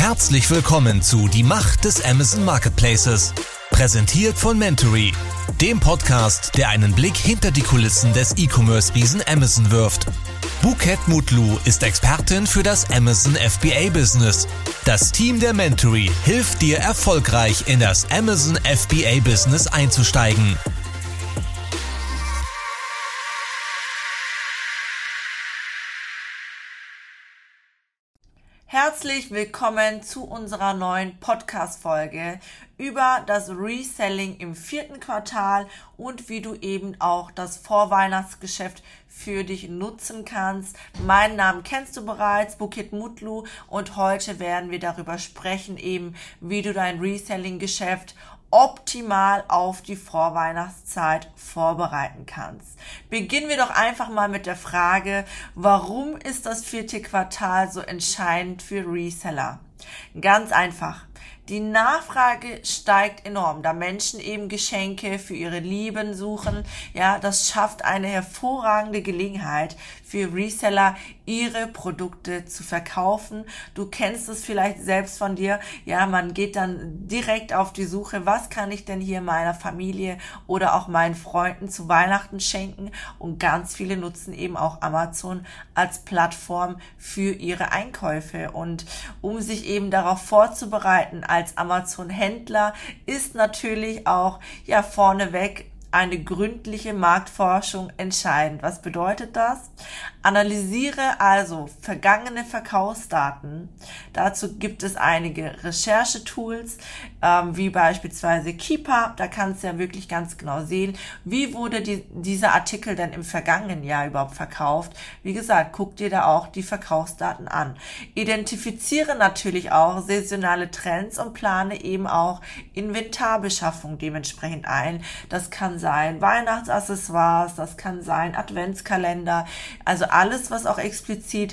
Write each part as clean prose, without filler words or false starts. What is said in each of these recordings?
Herzlich willkommen zu Die Macht des Amazon Marketplaces. Präsentiert von Mentory, dem Podcast, der einen Blick hinter die Kulissen des E-Commerce-Riesen Amazon wirft. Bukit Mutlu ist Expertin für das Amazon FBA-Business. Das Team der Mentory hilft dir erfolgreich in das Amazon FBA-Business einzusteigen. Herzlich willkommen zu unserer neuen Podcast-Folge über das Reselling im 4. Quartal und wie du eben auch das Vorweihnachtsgeschäft für dich nutzen kannst. Meinen Namen kennst du bereits, Bukit Mutlu, und heute werden wir darüber sprechen, eben wie du dein Reselling-Geschäft optimal auf die Vorweihnachtszeit vorbereiten kannst. Beginnen wir doch einfach mal mit der Frage, warum ist das 4. Quartal so entscheidend für Reseller? Ganz einfach. Die Nachfrage steigt enorm, da Menschen eben Geschenke für ihre Lieben suchen. Ja, das schafft eine hervorragende Gelegenheit für Reseller, ihre Produkte zu verkaufen. Du kennst es vielleicht selbst von dir. Ja, man geht dann direkt auf die Suche, was kann ich denn hier meiner Familie oder auch meinen Freunden zu Weihnachten schenken? Und ganz viele nutzen eben auch Amazon als Plattform für ihre Einkäufe. Und um sich eben darauf vorzubereiten, als Amazon-Händler ist natürlich auch vorneweg eine gründliche Marktforschung entscheidend. Was bedeutet das? Analysiere also vergangene Verkaufsdaten. Dazu gibt es einige Recherchetools, wie beispielsweise Keepa. Da kannst du ja wirklich ganz genau sehen, wie wurde dieser Artikel denn im vergangenen Jahr überhaupt verkauft. Wie gesagt, guck dir da auch die Verkaufsdaten an. Identifiziere natürlich auch saisonale Trends und plane eben auch Inventarbeschaffung dementsprechend ein. Das kann sein Weihnachtsaccessoires, das kann sein Adventskalender, also alles, was auch explizit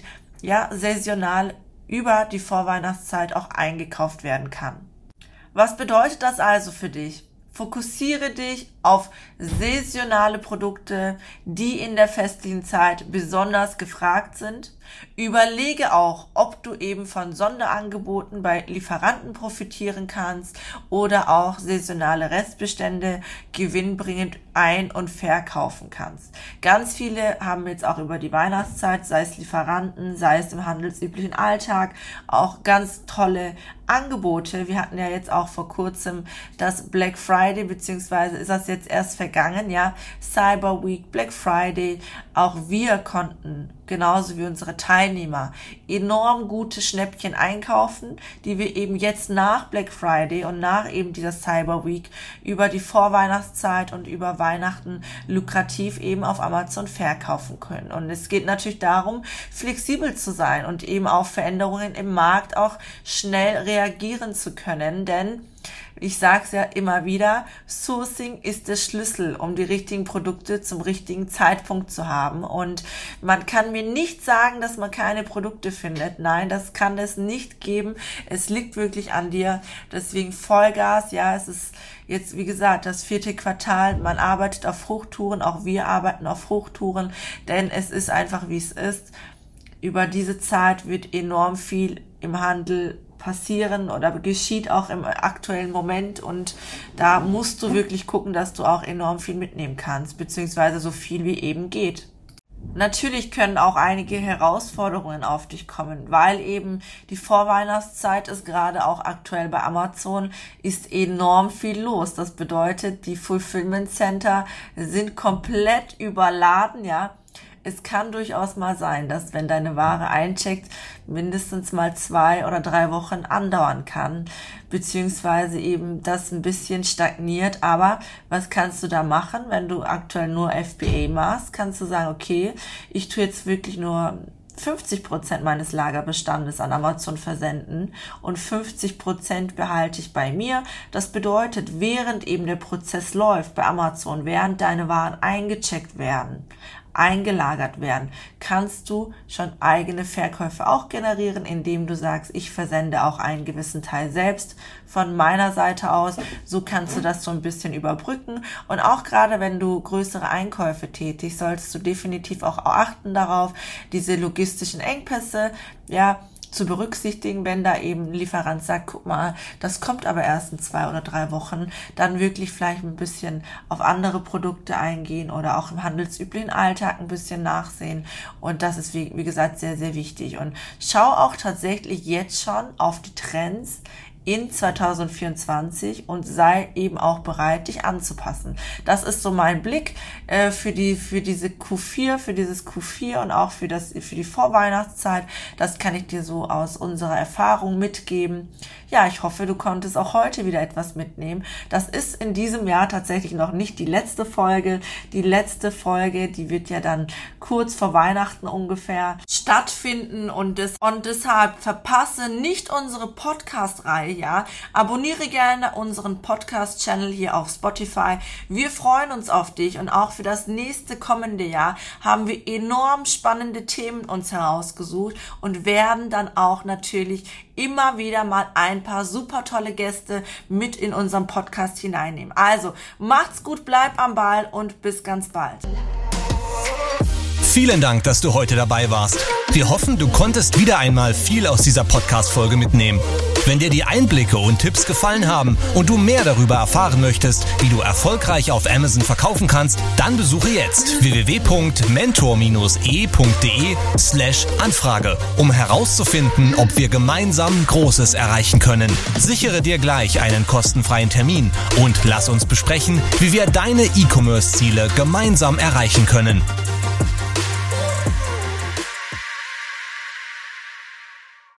saisonal über die Vorweihnachtszeit auch eingekauft werden kann. Was bedeutet das also für dich? Fokussiere dich auf saisonale Produkte, die in der festlichen Zeit besonders gefragt sind. Überlege auch, ob du eben von Sonderangeboten bei Lieferanten profitieren kannst oder auch saisonale Restbestände gewinnbringend ein- und verkaufen kannst. Ganz viele haben jetzt auch über die Weihnachtszeit, sei es Lieferanten, sei es im handelsüblichen Alltag, auch ganz tolle Angebote. Wir hatten ja jetzt auch vor kurzem das Black Friday, beziehungsweise ist das jetzt erst vergangen, Cyber Week, Black Friday. Auch wir konnten, genauso wie unsere Teilnehmer, enorm gute Schnäppchen einkaufen, die wir eben jetzt nach Black Friday und nach eben dieser Cyber Week über die Vorweihnachtszeit und über Weihnachten lukrativ eben auf Amazon verkaufen können. Und es geht natürlich darum, flexibel zu sein und eben auf Veränderungen im Markt auch schnell reagieren zu können, denn ich sage es ja immer wieder, Sourcing ist der Schlüssel, um die richtigen Produkte zum richtigen Zeitpunkt zu haben. Und man kann mir nicht sagen, dass man keine Produkte findet. Nein, das kann es nicht geben. Es liegt wirklich an dir. Deswegen Vollgas. Es ist jetzt, wie gesagt, das 4. Quartal. Man arbeitet auf Hochtouren. Auch wir arbeiten auf Hochtouren, denn es ist einfach, wie es ist. Über diese Zeit wird enorm viel im Handel passieren oder geschieht auch im aktuellen Moment, und da musst du wirklich gucken, dass du auch enorm viel mitnehmen kannst, beziehungsweise so viel wie eben geht. Natürlich können auch einige Herausforderungen auf dich kommen, weil eben die Vorweihnachtszeit ist, gerade auch aktuell bei Amazon, ist enorm viel los. Das bedeutet, die Fulfillment Center sind komplett überladen, Es kann durchaus mal sein, dass wenn deine Ware eincheckt, mindestens mal 2 oder 3 Wochen andauern kann, beziehungsweise eben das ein bisschen stagniert. Aber was kannst du da machen, wenn du aktuell nur FBA machst? Kannst du sagen, okay, ich tue jetzt wirklich nur 50% meines Lagerbestandes an Amazon versenden und 50% behalte ich bei mir. Das bedeutet, während eben der Prozess läuft bei Amazon, während deine Waren eingecheckt werden, eingelagert werden, kannst du schon eigene Verkäufe auch generieren, indem du sagst, ich versende auch einen gewissen Teil selbst von meiner Seite aus. So kannst du das so ein bisschen überbrücken. Und auch gerade wenn du größere Einkäufe tätigst, solltest du definitiv auch achten darauf, diese logistischen Engpässe, zu berücksichtigen, wenn da eben ein Lieferant sagt, guck mal, das kommt aber erst in 2 oder 3 Wochen, dann wirklich vielleicht ein bisschen auf andere Produkte eingehen oder auch im handelsüblichen Alltag ein bisschen nachsehen. Und das ist, wie gesagt, sehr, sehr wichtig. Und schau auch tatsächlich jetzt schon auf die Trends in 2024 und sei eben auch bereit, dich anzupassen. Das ist so mein Blick für dieses Q4 und auch für die Vorweihnachtszeit. Das kann ich dir so aus unserer Erfahrung mitgeben. Ja, ich hoffe, du konntest auch heute wieder etwas mitnehmen. Das ist in diesem Jahr tatsächlich noch nicht die letzte Folge. Die letzte Folge, die wird ja dann kurz vor Weihnachten ungefähr stattfinden und deshalb verpasse nicht unsere Podcast-Reihe, ja. Abonniere gerne unseren Podcast-Channel hier auf Spotify. Wir freuen uns auf dich und auch für das nächste kommende Jahr haben wir enorm spannende Themen uns herausgesucht und werden dann auch natürlich immer wieder mal ein paar super tolle Gäste mit in unseren Podcast hineinnehmen. Also, macht's gut, bleib am Ball und bis ganz bald. Vielen Dank, dass du heute dabei warst. Wir hoffen, du konntest wieder einmal viel aus dieser Podcast-Folge mitnehmen. Wenn dir die Einblicke und Tipps gefallen haben und du mehr darüber erfahren möchtest, wie du erfolgreich auf Amazon verkaufen kannst, dann besuche jetzt www.mentor-e.de/Anfrage, um herauszufinden, ob wir gemeinsam Großes erreichen können. Sichere dir gleich einen kostenfreien Termin und lass uns besprechen, wie wir deine E-Commerce-Ziele gemeinsam erreichen können.